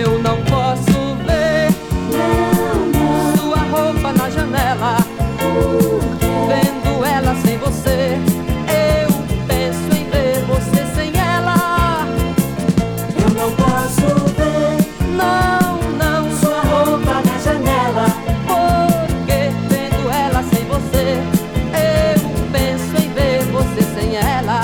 Eu não posso ver sua roupa na janela. Vendo ela sem você, eu penso em ver você sem ela. Eu não posso ver Não, sua roupa na janela. porque vendo ela sem você, eu penso em ver você sem ela.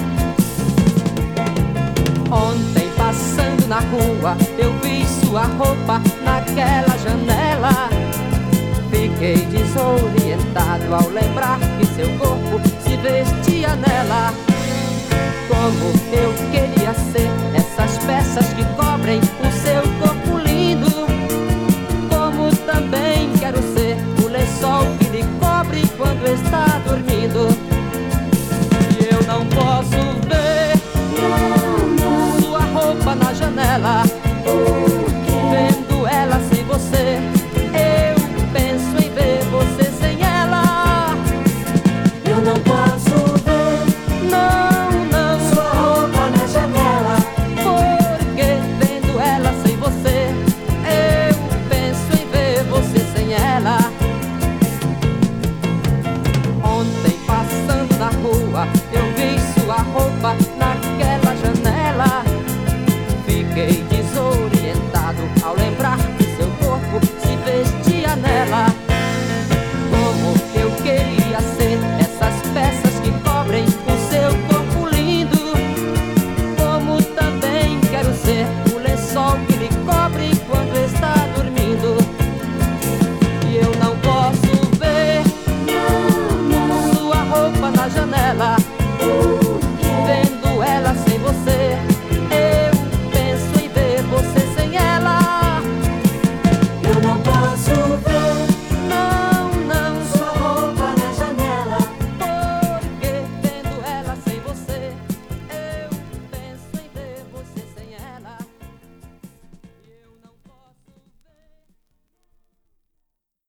Ontem passando na rua, eu vi sua roupa naquela janela. Fiquei desorientado ao lembrar que seu corpo se vestia nela. Como eu queria ser essas peças que cobrem o seu corpo lindo. Como também quero ser o lençol que lhe cobre quando está dormindo. E eu não posso ver sua roupa na janela. Vendo ela sem você, eu penso em ver você sem ela. Eu não posso ver Não, sua roupa na janela. porque vendo ela sem você, eu penso em ver você sem ela. Ontem passando na rua, eu vi sua roupa naquela janela. Fiquei desorientado ao lembrar que seu corpo se vestia nela. Como eu queria ser essas peças que cobrem o seu corpo lindo. Como também quero ser o lençol que lhe cobre quando está dormindo. E eu não posso ver sua roupa na janela.